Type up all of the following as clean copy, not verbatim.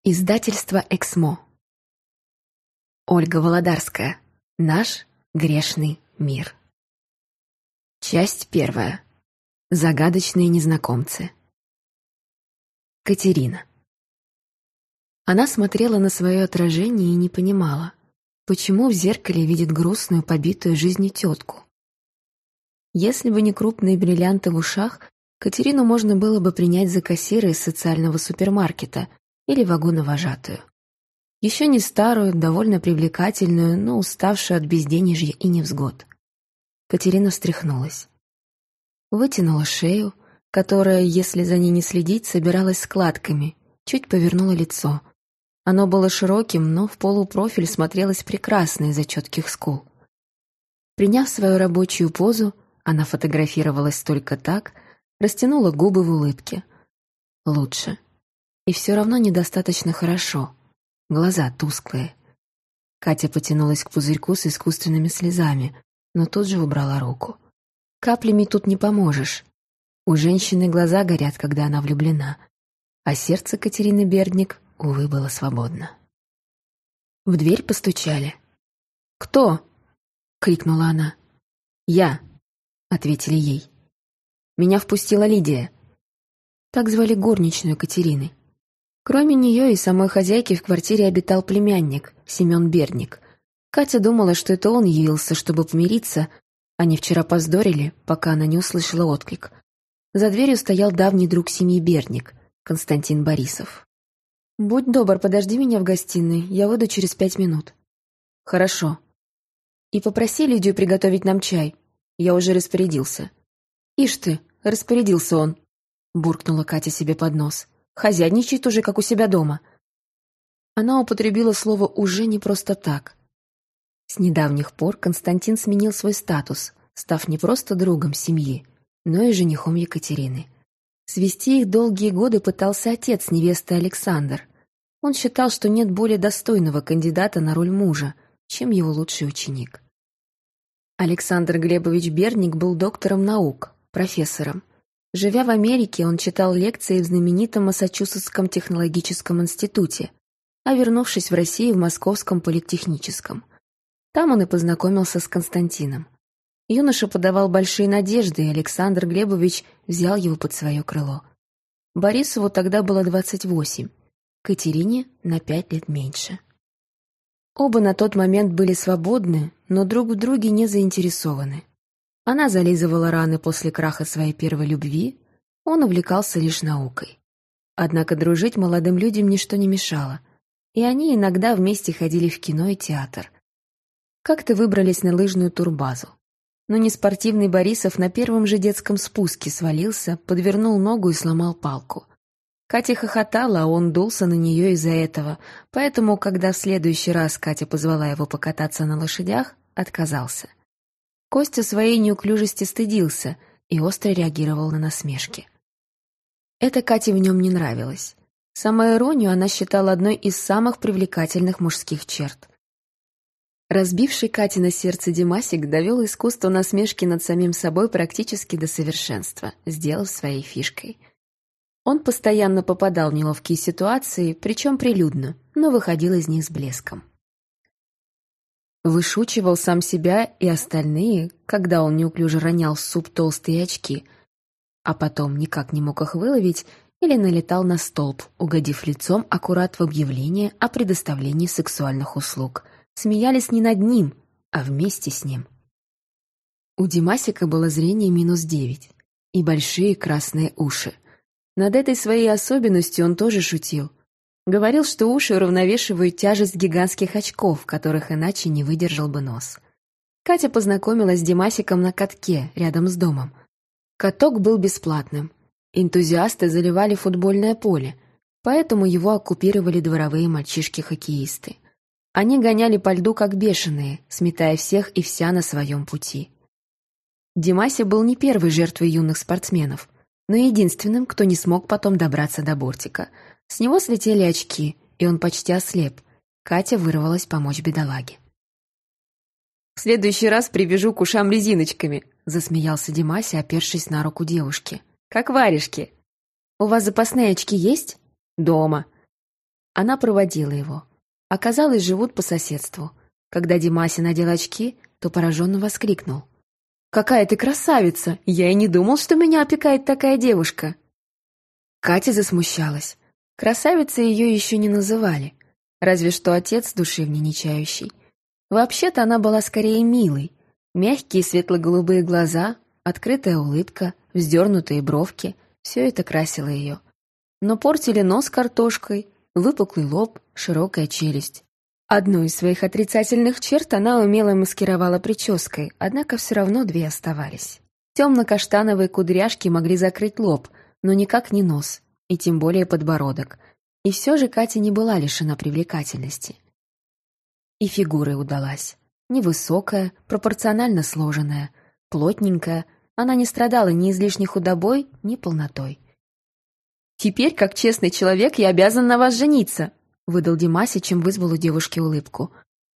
Издательство «Эксмо». Ольга Володарская. Наш грешный мир. Часть 1. Загадочные незнакомцы. Катерина. Она смотрела на свое отражение и не понимала, почему в зеркале видит грустную, побитую жизнью тетку. Если бы не крупные бриллианты в ушах, Катерину можно было бы принять за кассира из социального супермаркета или вагоновожатую. Еще не старую, довольно привлекательную, но уставшую от безденежья и невзгод. Катерина встряхнулась. Вытянула шею, которая, если за ней не следить, собиралась складками, чуть повернула лицо. Оно было широким, но в полупрофиль смотрелось прекрасно из-за четких скул. Приняв свою рабочую позу, она фотографировалась только так, растянула губы в улыбке. Лучше. И все равно недостаточно хорошо. Глаза тусклые. Катя потянулась к пузырьку с искусственными слезами, но тут же убрала руку. Каплями тут не поможешь. У женщины глаза горят, когда она влюблена, а сердце Катерины Бердник, увы, было свободно. В дверь постучали. «Кто?» — крикнула она. «Я», — ответили ей. «Меня впустила Лидия». Так звали горничную Катерины. Кроме нее и самой хозяйки в квартире обитал племянник, Семен Бердник. Катя думала, что это он явился, чтобы помириться. Они вчера поздорили, пока она не услышала отклик. За дверью стоял давний друг семьи Бердник, Константин Борисов. «Будь добр, подожди меня в гостиной, я выйду через 5 минут». «Хорошо. И попроси Лидию приготовить нам чай. Я уже распорядился». «Ишь ты, распорядился он», — буркнула Катя себе под нос. «Хозяйничает уже, как у себя дома». Она употребила слово «уже» не просто так. С недавних пор Константин сменил свой статус, став не просто другом семьи, но и женихом Екатерины. Свести их долгие годы пытался отец невесты Александр. Он считал, что нет более достойного кандидата на роль мужа, чем его лучший ученик. Александр Глебович Бердник был доктором наук, профессором. Живя в Америке, он читал лекции в знаменитом Массачусетском технологическом институте, а вернувшись в Россию, в Московском политехническом. Там он и познакомился с Константином. Юноша подавал большие надежды, и Александр Глебович взял его под свое крыло. Борисову тогда было 28, Катерине на 5 лет меньше. Оба на тот момент были свободны, но друг в друге не заинтересованы. Она зализывала раны после краха своей первой любви, он увлекался лишь наукой. Однако дружить молодым людям ничто не мешало, и они иногда вместе ходили в кино и театр. Как-то выбрались на лыжную турбазу. Но неспортивный Борисов на первом же детском спуске свалился, подвернул ногу и сломал палку. Катя хохотала, а он дулся на нее из-за этого, поэтому, когда в следующий раз Катя позвала его покататься на лошадях, отказался. Костя своей неуклюжести стыдился и остро реагировал на насмешки. Это Кате в нем не нравилось. Самоиронию она считала одной из самых привлекательных мужских черт. Разбивший Катино сердце Димасик довел искусство насмешки над самим собой практически до совершенства, сделав своей фишкой. Он постоянно попадал в неловкие ситуации, причем прилюдно, но выходил из них с блеском. Вышучивал сам себя и остальные, когда он неуклюже ронял в суп толстые очки, а потом никак не мог их выловить или налетал на столб, угодив лицом аккурат в объявление о предоставлении сексуальных услуг. Смеялись не над ним, а вместе с ним. У Димасика было зрение -9 и большие красные уши. Над этой своей особенностью он тоже шутил. Говорил, что уши уравновешивают тяжесть гигантских очков, которых иначе не выдержал бы нос. Катя познакомилась с Димасиком на катке рядом с домом. Каток был бесплатным. Энтузиасты заливали футбольное поле, поэтому его оккупировали дворовые мальчишки-хоккеисты. Они гоняли по льду как бешеные, сметая всех и вся на своем пути. Димася был не первой жертвой юных спортсменов, но единственным, кто не смог потом добраться до бортика. С него слетели очки, и он почти ослеп. Катя вырвалась помочь бедолаге. «В следующий раз привяжу к ушам резиночками», — засмеялся Димася, опершись на руку девушки. «Как варежки». «У вас запасные очки есть?» «Дома». Она проводила его. Оказалось, живут по соседству. Когда Димася надел очки, то пораженно воскликнул: «Какая ты красавица! Я и не думал, что меня опекает такая девушка!» Катя засмущалась. Красавицей ее еще не называли, разве что отец душевне не чающий. Вообще-то она была скорее милой. Мягкие светло-голубые глаза, открытая улыбка, вздернутые бровки — все это красило ее. Но портили нос картошкой, выпуклый лоб, широкая челюсть. Одну из своих отрицательных черт она умело маскировала прической, однако все равно две оставались. Темно-каштановые кудряшки могли закрыть лоб, но никак не нос, и тем более подбородок. И все же Катя не была лишена привлекательности. И фигура удалась. Невысокая, пропорционально сложенная, плотненькая, она не страдала ни излишней худобой, ни полнотой. «Теперь, как честный человек, я обязан на вас жениться», — выдал Димася, чем вызвал у девушки улыбку.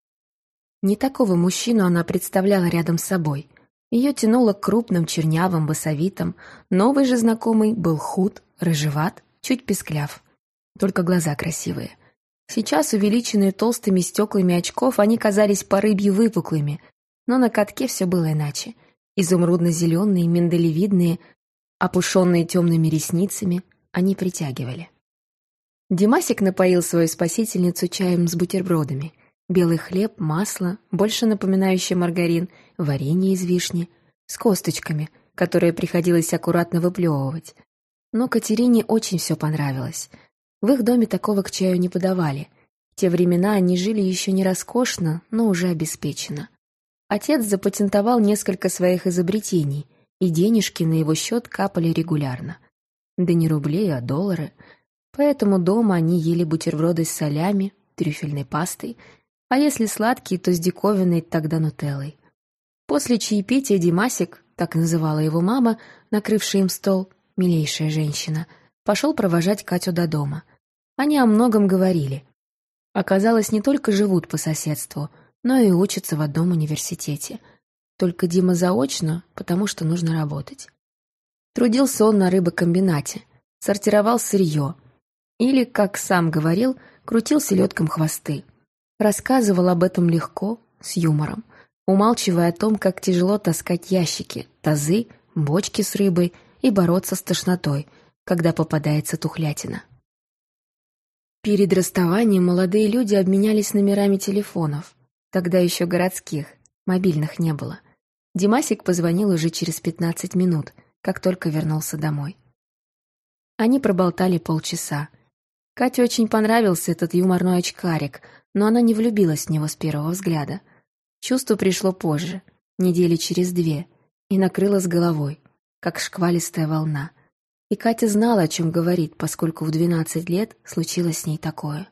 Не такого мужчину она представляла рядом с собой. Ее тянуло к крупным, чернявым, басовитым. Новый же знакомый был худ, рыжеват, чуть пискляв. Только глаза красивые. Сейчас, увеличенные толстыми стеклами очков, они казались по рыбьи выпуклыми, но на катке все было иначе. Изумрудно-зеленые, миндалевидные, опушенные темными ресницами, они притягивали. Димасик напоил свою спасительницу чаем с бутербродами. Белый хлеб, масло, больше напоминающее маргарин, варенье из вишни, с косточками, которые приходилось аккуратно выплевывать. Но Катерине очень все понравилось. В их доме такого к чаю не подавали. В те времена они жили еще не роскошно, но уже обеспеченно. Отец запатентовал несколько своих изобретений, и денежки на его счет капали регулярно. Да не рубли, а доллары. Поэтому дома они ели бутерброды с солями, трюфельной пастой, а если сладкие, то с диковинной тогда нутеллой. После чаепития Димасик, так называла его мама, накрывшая им стол, милейшая женщина, пошел провожать Катю до дома. Они о многом говорили. Оказалось, не только живут по соседству, но и учатся в одном университете. Только Дима заочно, потому что нужно работать. Трудился он на рыбокомбинате, сортировал сырье. Или, как сам говорил, крутил селедкам хвосты. Рассказывал об этом легко, с юмором, умалчивая о том, как тяжело таскать ящики, тазы, бочки с рыбой и бороться с тошнотой, когда попадается тухлятина. Перед расставанием молодые люди обменялись номерами телефонов, тогда еще городских, мобильных не было. Димасик позвонил уже через 15 минут, как только вернулся домой. Они проболтали полчаса. Кате очень понравился этот юморной очкарик, но она не влюбилась в него с первого взгляда. Чувство пришло позже, недели через 2, и накрыло с головой, как шквалистая волна. И Катя знала, о чем говорит, поскольку в 12 лет случилось с ней такое.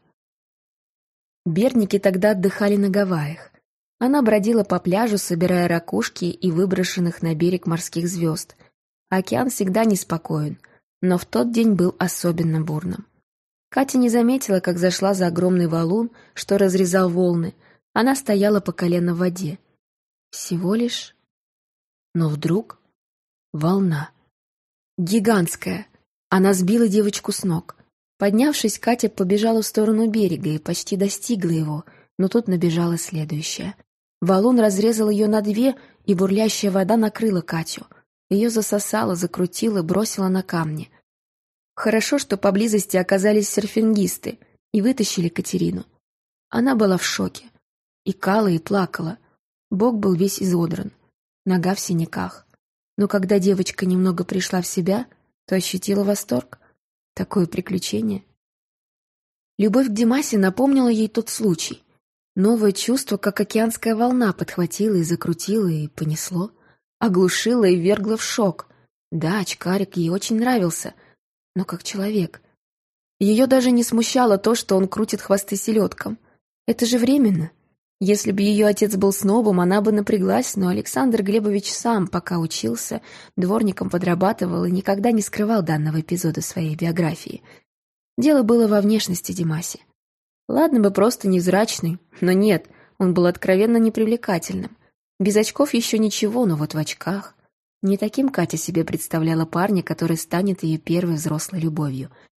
Берники тогда отдыхали на Гавайях. Она бродила по пляжу, собирая ракушки и выброшенных на берег морских звезд. Океан всегда неспокоен, но в тот день был особенно бурным. Катя не заметила, как зашла за огромный валун, что разрезал волны. Она стояла по колено в воде. Всего лишь... Но вдруг... волна. Гигантская. Она сбила девочку с ног. Поднявшись, Катя побежала в сторону берега и почти достигла его, но тут набежала следующая. Валун разрезал ее на 2, и бурлящая вода накрыла Катю. Ее засосало, закрутило, бросило на камни. Хорошо, что поблизости оказались серфингисты и вытащили Катерину. Она была в шоке. Икала и плакала. Бок был весь изодран, нога в синяках. Но когда девочка немного пришла в себя, то ощутила восторг. Такое приключение. Любовь к Димасе напомнила ей тот случай. Новое чувство, как океанская волна, подхватило и закрутило, и понесло. Оглушило и ввергло в шок. Да, очкарик ей очень нравился, но как человек. Ее даже не смущало то, что он крутит хвосты селедкам. Это же временно. Если бы ее отец был снобом, она бы напряглась, но Александр Глебович сам, пока учился, дворником подрабатывал и никогда не скрывал данного эпизода своей биографии. Дело было во внешности Димаси. Ладно бы просто невзрачный, но нет, он был откровенно непривлекательным. Без очков еще ничего, но вот в очках. Не таким Катя себе представляла парня, который станет ее первой взрослой любовью —